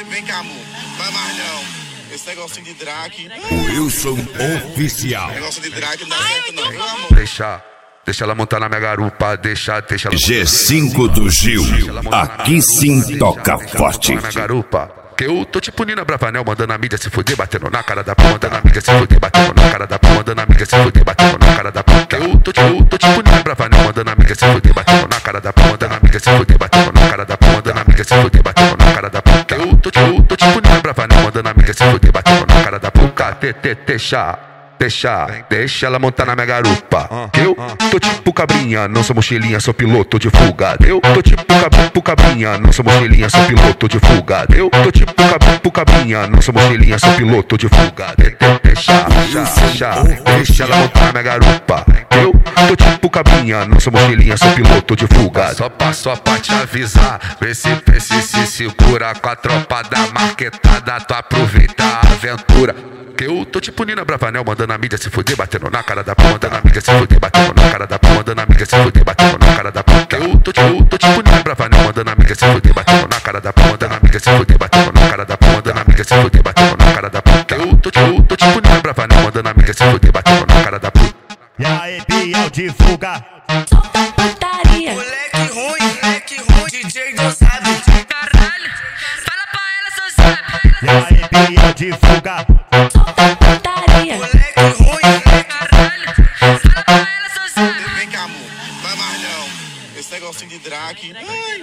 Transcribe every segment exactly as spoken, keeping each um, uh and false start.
Vem cá, amor, vai mais não. Esse negocinho de drag. Wilson Oficial. Negócio de drag não dá certo não, viu, amor? Deixa, deixa ela montar na minha garupa, deixa, deixa ela G cinco do Gil, aqui sim toca forte. na minha garupa. Que eu tô tipo Nina Bravanel, mandando a mídia se fuder, batendo na cara da p, mandando a mídia se fuder, batendo na cara da p, mandando a mídia se fuder, batendo na cara da p. Que eu tô, eu tô tipo Nina Bravanel, mandando a mídia se fuder, batendo na cara da p, mandando a mídia se fuder, batendo na cara da p, mandando a mídia se fuder, batendo na cara da p. Que eu tô, eu tô tipo Nina Bravanel, mandando a mídia se fuder, batendo na cara da p. T T deixa, deixa, deixa ela montar na minha garupa. Eu tô tipo cabrinha, não sou mochilinha, sou piloto de fuga. Eu tô tipo cab cabrinha, não sou mochilinha, sou piloto de fuga. Eu tô tipo cab cabrinha, não sou mochilinha, sou piloto de fuga. Deixa, deixa, deixa ela montar na minha garupa. Eu tô tipo cabrinha, não sou mochilinha, sou piloto de fuga. Só passou pra te avisar, vê se pense se segura com a tropa da marquetada, tu aproveita a aventura. Que eu tô tipo Nina Bravanel, mandando a mídia se fuder, batendo na cara da p, mandando a mídia se fuder, batendo na cara da p, mandando a mídia se fuder, batendo na cara da p. Que eu tô, eu tô tipo Nina Bravanel, mandando a mídia se fuder, batendo na cara da p, mandando a mídia se fuder, batendo na cara da p, mandando a mídia se fuder, batendo na cara da p. Que eu tô, eu tô tipo Nina Bravanel, mandando a mídia se fuder, batendo na cara da p. E aí, Biel de fuga. Solta putaria. Moleque ruim, moleque ruim, D J não sabe. Caralho, fala pra ela, só sabe. E aí, Biel de fuga. Solta putaria. Moleque ruim, Caralho, fala pra ela, só sabe. vem cá, amor, vai mais não. Esse negocinho de drag.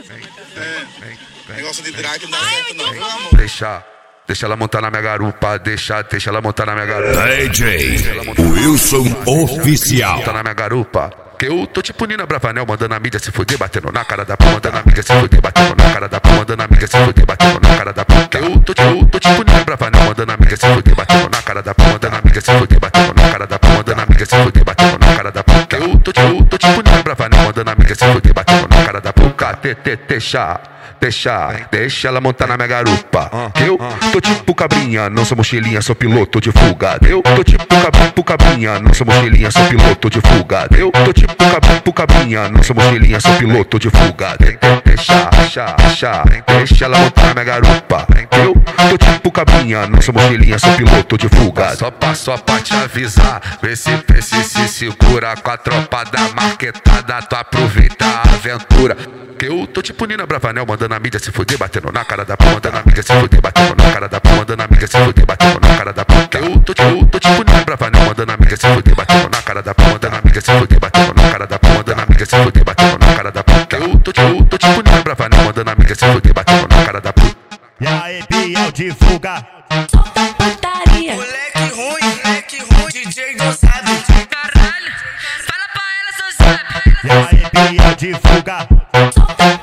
É, negócio de drag não dá certo não, viu, amor? Deixa, deixa ela montar na minha garupa, deixa, deixa ela montar na minha garupa. D J Wilson Oficial. Montar na minha garupa. Que eu tô tipo Nina Bravanel, mandando a mídia se fuder, batendo na cara da p, mandando a mídia se fuder, batendo na cara da p, mandando a mídia se fuder, batendo na cara da p. Que eu tô, eu tô tipo Nina Bravanel, mandando a mídia se fuder, batendo na cara da p, mandando a mídia se fuder, batendo na cara da p, mandando a mídia se fuder, batendo na cara da p. Que eu tô, eu tô tipo Nina Bravanel, mandando a mídia se fuder, batendo na cara da p. T T deixa, deixa, deixa ela montar na minha garupa. Eu tô tipo cabrinha, não sou mochilinha, sou piloto de fuga. Eu tô tipo cab cabrinha, não sou mochilinha, sou piloto de fuga. Eu tô tipo cab cabrinha, não sou mochilinha, sou piloto de fuga. Deixa, deixa, deixa, deixa ela montar na minha garupa. Eu tô tipo cabrinha, não sou mochilinha, sou piloto de fuga. Só passou pra te avisar, vê se pense se segura com a tropa da marquetada, tu aproveita a aventura. Que eu tô tipo Nina Bravanel, mandando a mídia se fuder, batendo na cara da p, mandando a mídia se fuder, batendo na cara da p, mandando a mídia se fuder, batendo na cara da p. Que eu tô, eu tô tipo Nina Bravanel, mandando a mídia se fuder, batendo na cara da p, mandando a mídia se fuder, batendo na cara da p, mandando a mídia se fuder, batendo na cara da p. Que eu tô, eu tô tipo Nina Bravanel, mandando a mídia se fuder, batendo na cara da p. E aí, Biel de fuga. Solta putaria. Moleque ruim, moleque ruim, D J não sabe. Caralho, fala pra ela, só sabe. E aí, Biel de fuga. Solta